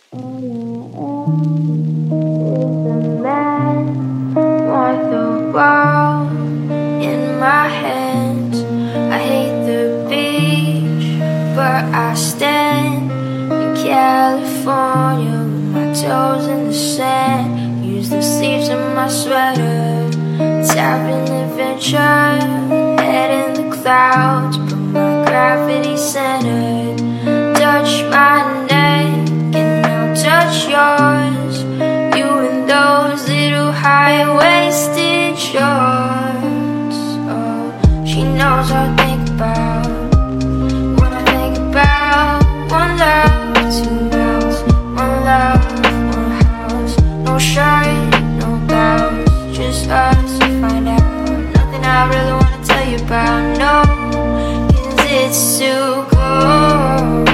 Want the world in my hands. I hate the beach, but I stand in California with my toes in the sand. Use the sleeves of my sweater, tapping adventure, head in the clouds, but my gravity centered. Touch my neck and I'll touch yours. You and those little high-waisted shorts. Oh, she knows I think about what I think about. One love, two mouths, one love, one house. No shirt, no blouse, just us to find out. Nothing I really wanna tell you about, no, 'cause it's too cold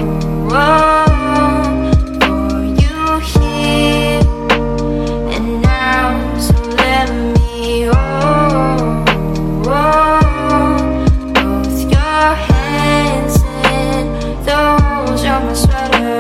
for you here and now. So let me hold both your hands in the holes of my sweater.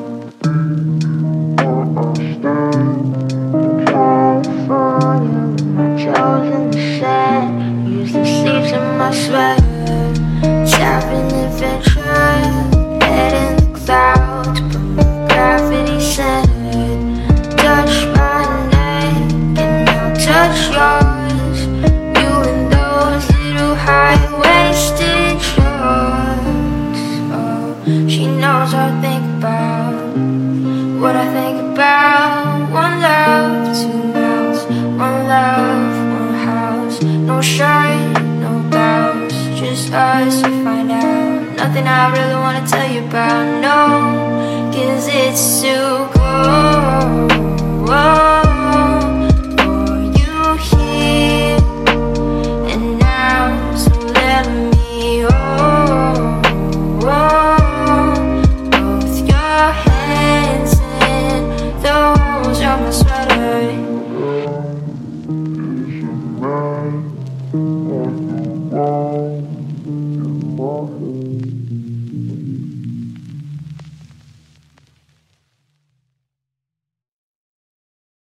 California with my toes in the sand. Use the sleeves of my sweater, tapping adventure, head in the clouds, but my gravity centered. Touch my neck and I'll touch yours. You and those little high-waisted shorts. Oh, she knows I think about what I think about. One love, two mouths, one love, one house. No shirt, no blouse, just us to find out. Nothing I really wanna tell you about, no, 'cause it's too cold